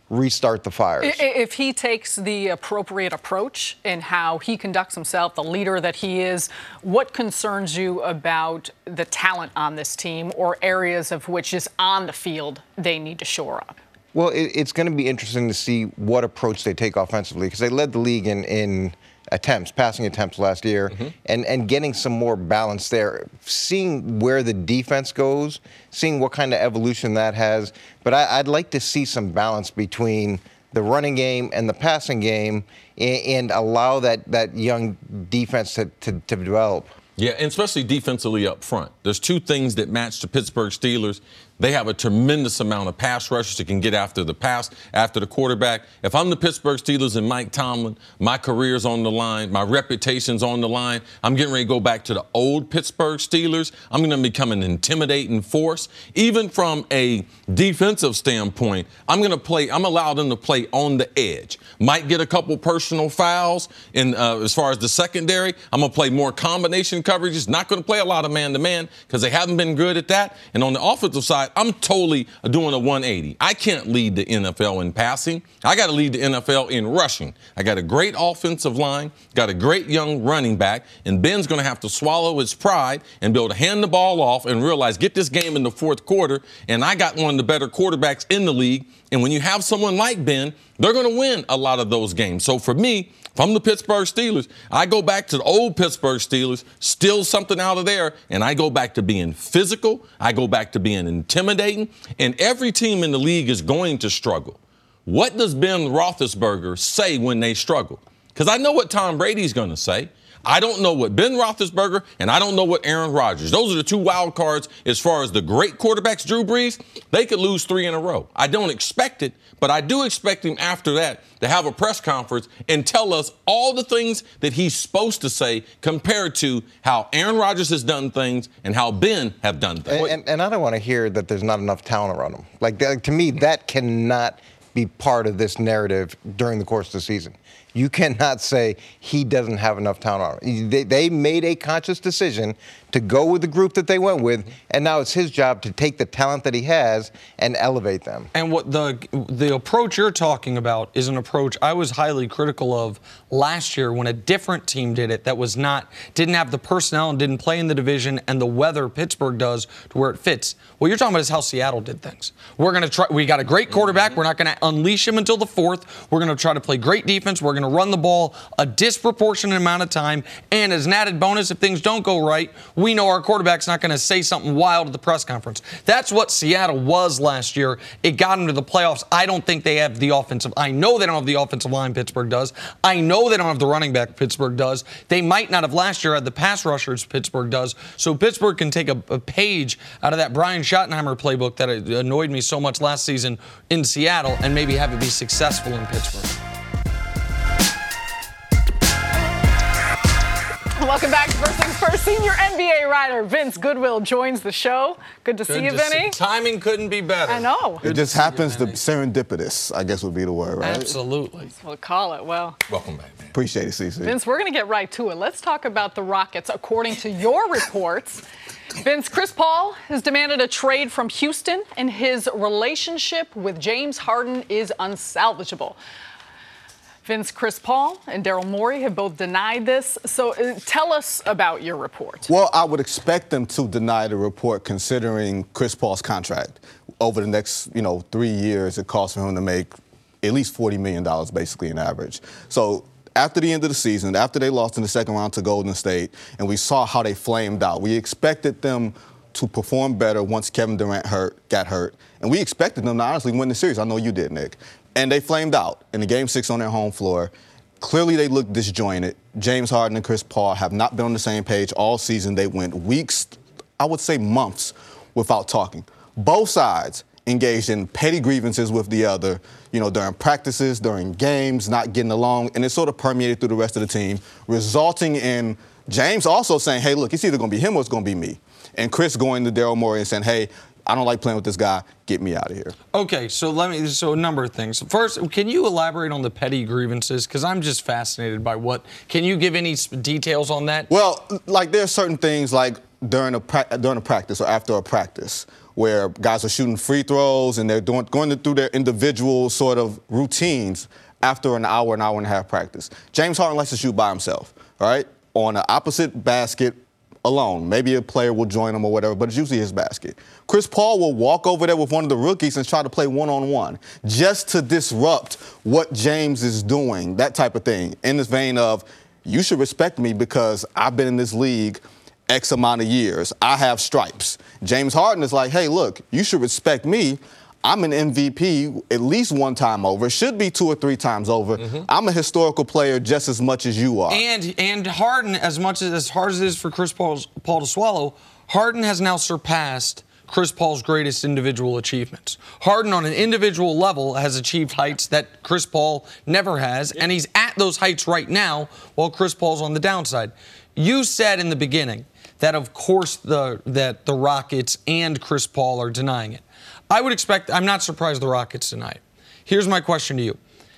restart the fires.
If he takes the appropriate approach in how he conducts himself, the leader that he is, what concerns you about the talent on this team or areas of which is on the field they need to shore up?
Well, it's going to be interesting to see what approach they take offensively, because they led the league in passing attempts last year, and getting some more balance there, seeing where the defense goes, seeing what kind of evolution that has. But I'd like to see some balance between the running game and the passing game, and allow that young defense to develop.
Yeah, and especially defensively up front. There's two things that match the Pittsburgh Steelers. They have a tremendous amount of pass rushers that can get after the pass, after the quarterback. If I'm the Pittsburgh Steelers and Mike Tomlin, my career's on the line, my reputation's on the line. I'm getting ready to go back to the old Pittsburgh Steelers. I'm going to become an intimidating force. Even from a defensive standpoint, I'm allow them to play on the edge. Might get a couple personal fouls as far as the secondary. I'm going to play more combination coverages. Not going to play a lot of man-to-man because they haven't been good at that. And on the offensive side, I'm totally doing a 180. I can't lead the NFL in passing. I got to lead the NFL in rushing. I got a great offensive line, got a great young running back, and Ben's going to have to swallow his pride and be able to hand the ball off and realize, get this game in the fourth quarter, and I got one of the better quarterbacks in the league. And when you have someone like Ben, they're going to win a lot of those games. So for me, from the Pittsburgh Steelers, I go back to the old Pittsburgh Steelers, steal something out of there, and I go back to being physical. I go back to being intimidating. And every team in the league is going to struggle. What does Ben Roethlisberger say when they struggle? Because I know what Tom Brady's going to say. I don't know what Ben Roethlisberger, and I don't know what Aaron Rodgers. Those are the two wild cards as far as the great quarterbacks. Drew Brees, they could lose 3 in a row. I don't expect it, but I do expect him after that to have a press conference and tell us all the things that he's supposed to say compared to how Aaron Rodgers has done things and how Ben have done things.
And I don't want to hear that there's not enough talent around him. Like, to me, that cannot be part of this narrative during the course of the season. You cannot say he doesn't have enough talent on him. They made a conscious decision to go with the group that they went with, and now it's his job to take the talent that he has and elevate them.
And what the approach you're talking about is an approach I was highly critical of last year when a different team did it that didn't have the personnel and didn't play in the division and the weather Pittsburgh does to where it fits. What you're talking about is how Seattle did things. We're going to try. We got a great quarterback. We're not going to unleash him until the fourth. We're going to try to play great defense. We're going to run the ball a disproportionate amount of time. And as an added bonus, if things don't go right, we know our quarterback's not going to say something wild at the press conference. That's what Seattle was last year. It got them to the playoffs. I don't think they have the offensive. I know they don't have the offensive line Pittsburgh does. I know they don't have the running back Pittsburgh does. They might not have last year had the pass rushers Pittsburgh does. So Pittsburgh can take a page out of that Brian Schottenheimer playbook that annoyed me so much last season in Seattle and maybe have it be successful in Pittsburgh.
Welcome back to First Things First. Senior NBA writer Vince Goodwill joins the show. Good to see you, Vinny.
Timing couldn't be better.
I know.
It just happens to serendipitous, I guess would be the word, right?
Absolutely.
We'll call it. Well,
Welcome back, man.
Appreciate it, CC.
Vince, we're going to get right to it. Let's talk about the Rockets. According to your reports, Vince, Chris Paul has demanded a trade from Houston, and his relationship with James Harden is unsalvageable. Vince, Chris Paul, and Daryl Morey have both denied this. So tell us about your report.
Well, I would expect them to deny the report considering Chris Paul's contract. Over the next, 3 years, it costs for him to make at least $40 million, basically, in average. So after the end of the season, after they lost in the second round to Golden State, and we saw how they flamed out, we expected them to perform better once Kevin Durant got hurt. And we expected them to honestly win the series. I know you did, Nick. And they flamed out in the Game 6 on their home floor. Clearly, they look disjointed. James Harden and Chris Paul have not been on the same page all season. They went weeks, I would say months, without talking. Both sides engaged in petty grievances with the other, during practices, during games, not getting along. And it sort of permeated through the rest of the team, resulting in James also saying, hey, look, it's either going to be him or it's going to be me. And Chris going to Daryl Morey and saying, hey, I don't like playing with this guy. Get me out of here.
Okay, so a number of things. First, can you elaborate on the petty grievances? Because I'm just fascinated by can you give any details on that?
Well, there are certain things like during a practice or after a practice where guys are shooting free throws and they're going through their individual sort of routines after an hour and a half practice. James Harden likes to shoot by himself, all right, on an opposite basket alone. Maybe a player will join him or whatever, but it's usually his basket. Chris Paul will walk over there with one of the rookies and try to play one-on-one just to disrupt what James is doing, that type of thing, in this vein of, you should respect me because I've been in this league X amount of years. I have stripes. James Harden is like, hey, look, you should respect me. I'm an MVP at least one time over. Should be 2 or 3 times over. I'm a historical player just as much as you are.
And Harden, as hard as it is for Chris Paul to swallow, Harden has now surpassed Chris Paul's greatest individual achievements. Harden on an individual level has achieved heights that Chris Paul never has, and he's at those heights right now while Chris Paul's on the downside. You said in the beginning that, of course, that the Rockets and Chris Paul are denying it. I'm not surprised the Rockets deny it. Here's my question to you.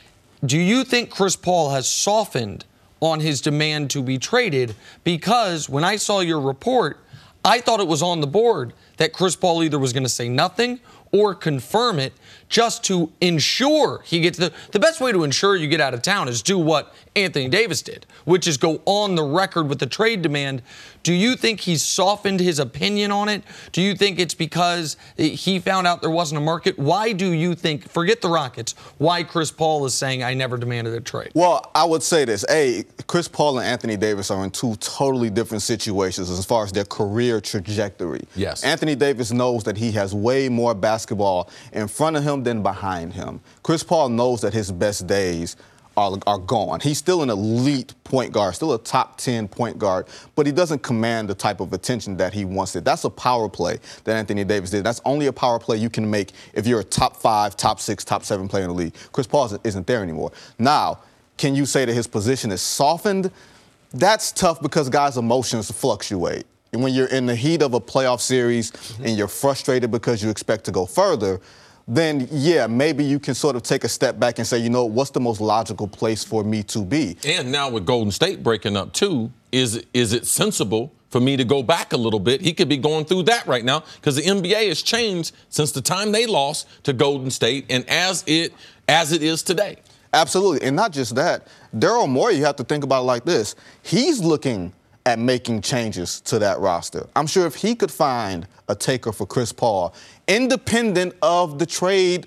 Do you think Chris Paul has softened on his demand to be traded? Because when I saw your report, I thought it was on the board that Chris Paul either was going to say nothing or confirm it just to ensure he gets the best way to ensure you get out of town is do what Anthony Davis did, which is go on the record with the trade demand. Do you think he's softened his opinion on it? Do you think it's because he found out there wasn't a market? Why do you think, forget the Rockets, why Chris Paul is saying I never demanded a trade?
Well, I would say this. Chris Paul and Anthony Davis are in 2 totally different situations as far as their career trajectory.
Yes.
Anthony Davis knows that he has way more basketball in front of him than behind him. Chris Paul knows that his best days are gone. He's still an elite point guard, still a top 10 point guard, but he doesn't command the type of attention that he once did. That's a power play that Anthony Davis did. That's only a power play you can make if you're a top 5, top 6, top 7 player in the league. Chris Paul isn't there anymore. Now, can you say that his position is softened? That's tough because guys' emotions fluctuate. And when you're in the heat of a playoff series and you're frustrated because you expect to go further, then, yeah, maybe you can sort of take a step back and say, you know, what's the most logical place for me to be?
And now with Golden State breaking up, too, is it sensible for me to go back a little bit? He could be going through that right now because the NBA has changed since the time they lost to Golden State and as it is today.
Absolutely. And not just that. Daryl Morey, you have to think about it like this. He's looking at making changes to that roster. I'm sure if he could find a taker for Chris Paul, independent of the trade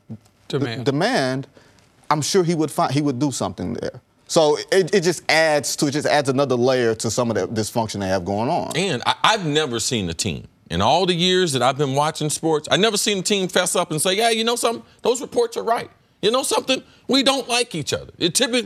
demand, I'm sure he would do something there. So it just adds another layer to some of the dysfunction they have going on.
And I've never seen a team in all the years that I've been watching sports, I've never seen a team fess up and say, yeah, you know something, those reports are right. You know something? We don't like each other.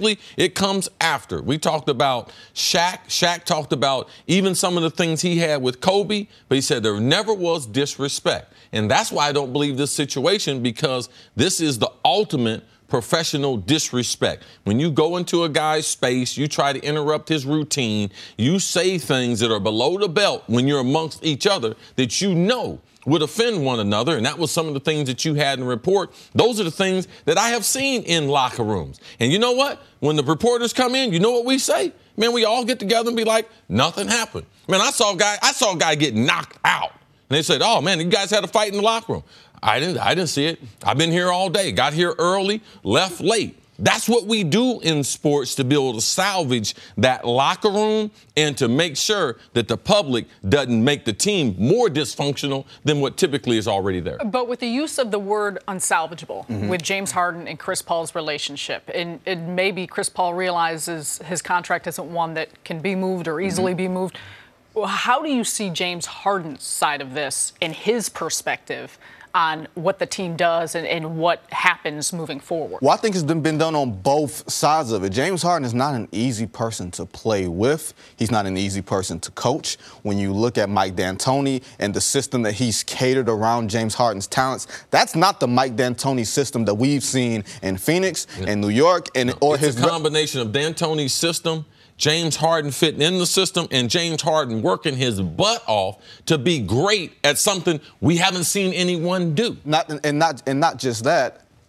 It comes after. We talked about Shaq. Shaq talked about even some of the things he had with Kobe, but he said there never was disrespect. And that's why I don't believe this situation, because this is the ultimate professional disrespect. When you go into a guy's space, you try to interrupt his routine, you say things that are below the belt when you're amongst each other that you know would offend one another, and that was some of the things that you had in the report. Those are the things that I have seen in locker rooms. And you know what? When the reporters come in, you know what we say? Man, we all get together and be like, nothing happened. Man, I saw a guy get knocked out. And they said, oh, man, you guys had a fight in the locker room. I didn't see it. I've been here all day. Got here early, left late. That's what we do in sports to be able to salvage that locker room and to make sure that the public doesn't make the team more dysfunctional than what typically is already there.
But with the use of the word unsalvageable with James Harden and Chris Paul's relationship, and maybe Chris Paul realizes his contract isn't one that can be moved or easily be moved, how do you see James Harden's side of this and his perspective on what the team does and what happens moving forward?
Well, I think it's been done on both sides of it. James Harden is not an easy person to play with. He's not an easy person to coach. When you look at Mike D'Antoni and the system that he's catered around James Harden's talents, that's not the Mike D'Antoni system that we've seen in Phoenix and New York.
It's a combination of D'Antoni's system, James Harden fitting in the system, and James Harden working his butt off to be great at something we haven't seen anyone do.
Not just that.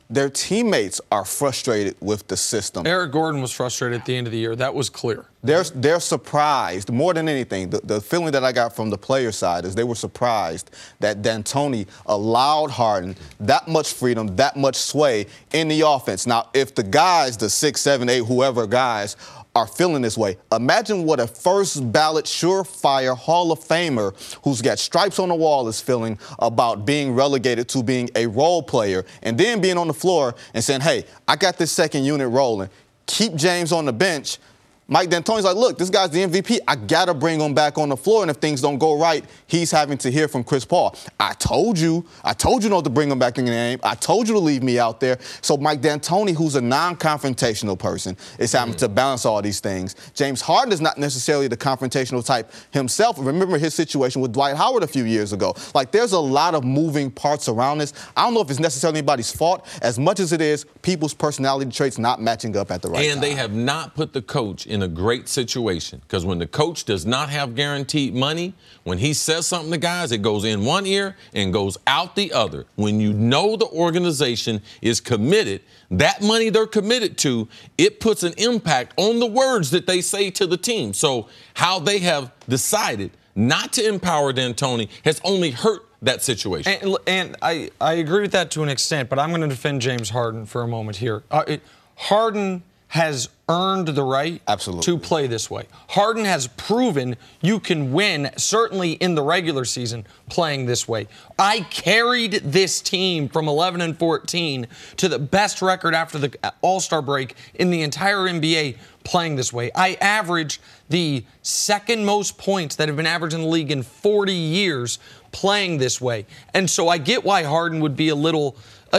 their teammates are frustrated with the system.
Eric Gordon was frustrated at the end of the year. That was clear.
They're surprised more than anything. The feeling that I got from the player side is they were surprised that D'Antoni allowed Harden that much freedom, that much sway in the offense. Now, if the guys, the 6, 7, 8, whoever guys, are feeling this way, imagine what a first ballot surefire Hall of Famer who's got stripes on the wall is feeling about being relegated to being a role player and then being on the floor and saying, hey, I got this second unit rolling. Keep James on the bench. Mike D'Antoni's like, look, this guy's the MVP. I got to bring him back on the floor, and if things don't go right, he's having to hear from Chris Paul. I told you not to bring him back in the game. I told you to leave me out there. So Mike D'Antoni, who's a non-confrontational person, is having to balance all these things. James Harden is not necessarily the confrontational type himself. Remember his situation with Dwight Howard a few years ago. Like, there's a lot of moving parts around this. I don't know if it's necessarily anybody's fault as much as it is people's personality traits not matching up at the right time.
And they have not put the coach in a great situation, because when the coach does not have guaranteed money, when he says something to guys, it goes in one ear and goes out the other. When you know the organization is committed, that money they're committed to, it puts an impact on the words that they say to the team. So how they have decided not to empower D'Antoni has only hurt that situation.
And I agree with that to an extent, but I'm going to defend James Harden for a moment here. Harden has earned the right to play this way. Harden has proven you can win, certainly in the regular season, playing this way. I carried this team from 11-14 to the best record after the All-Star break in the entire NBA playing this way. I averaged the second most points that have been averaged in the league in 40 years playing this way. And so I get why Harden would be a little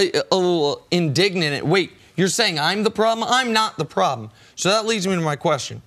indignant. Wait, you're saying I'm the problem? I'm not the problem. So that leads me to my question.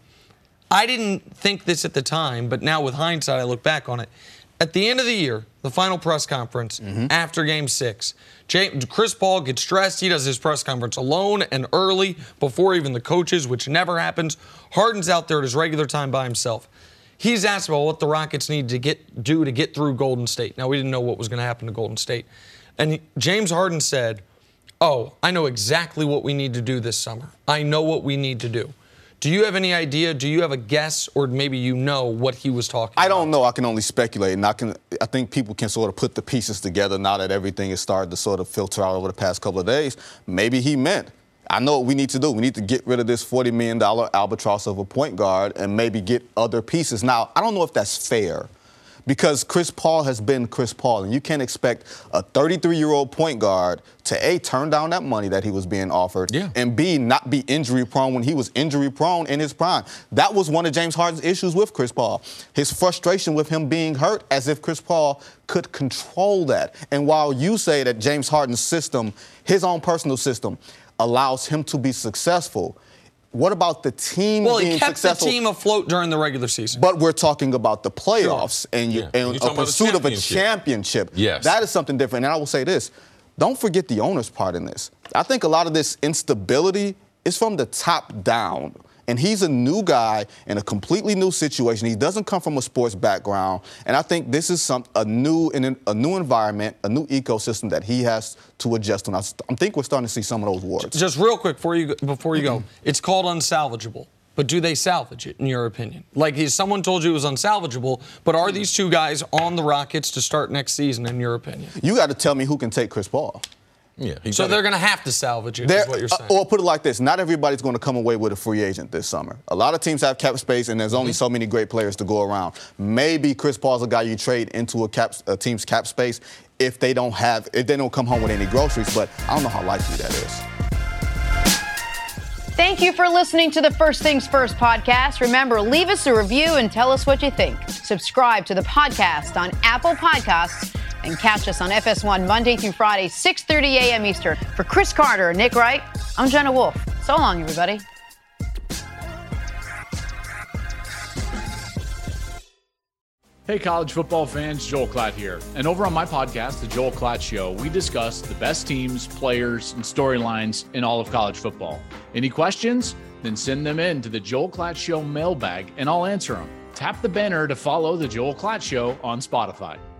I didn't think this at the time, but now with hindsight, I look back on it. At the end of the year, the final press conference after Game 6, Chris Paul gets dressed. He does his press conference alone and early before even the coaches, which never happens. Harden's out there at his regular time by himself. He's asked about what the Rockets need to do to get through Golden State. Now, we didn't know what was going to happen to Golden State. And James Harden said, oh, I know exactly what we need to do this summer. I know what we need to do. Do you have any idea? Do you have a guess, or maybe you know what he was talking about?
I don't know. I can only speculate, and I think people can sort of put the pieces together now that everything has started to sort of filter out over the past couple of days. Maybe he meant, I know what we need to do. We need to get rid of this $40 million albatross of a point guard and maybe get other pieces. Now, I don't know if that's fair, because Chris Paul has been Chris Paul, and you can't expect a 33-year-old point guard to, A, turn down that money that he was being offered, and B, not be injury-prone when he was injury-prone in his prime. That was one of James Harden's issues with Chris Paul, his frustration with him being hurt, as if Chris Paul could control that. And while you say that James Harden's system, his own personal system, allows him to be successful, what about the team being successful? Well,
he kept the team afloat during the regular season.
But we're talking about the playoffs and a pursuit of a championship.
Yes.
That is something different. And I will say this. Don't forget the owner's part in this. I think a lot of this instability is from the top down. And he's a new guy in a completely new situation. He doesn't come from a sports background. And I think this is a new environment, a new ecosystem that he has to adjust to. I think we're starting to see some of those words.
Just real quick before you go, it's called unsalvageable. But do they salvage it, in your opinion? Like, someone told you it was unsalvageable, but are these two guys on the Rockets to start next season, in your opinion?
You got to tell me who can take Chris Paul.
Yeah,
so they're going to have to salvage it, is what you're saying.
Or put it like this, not everybody's going to come away with a free agent this summer. A lot of teams have cap space, and there's only so many great players to go around. Maybe Chris Paul's a guy you trade into a team's cap space if they don't come home with any groceries, but I don't know how likely that is.
Thank you for listening to the First Things First podcast. Remember, leave us a review and tell us what you think. Subscribe to the podcast on Apple Podcasts and catch us on FS1 Monday through Friday, 6:30 a.m. Eastern. For Chris Carter and Nick Wright, I'm Jenna Wolf. So long, everybody.
Hey, college football fans, Joel Klatt here. And over on my podcast, The Joel Klatt Show, we discuss the best teams, players, and storylines in all of college football. Any questions? Then send them in to the Joel Klatt Show mailbag, and I'll answer them. Tap the banner to follow The Joel Klatt Show on Spotify.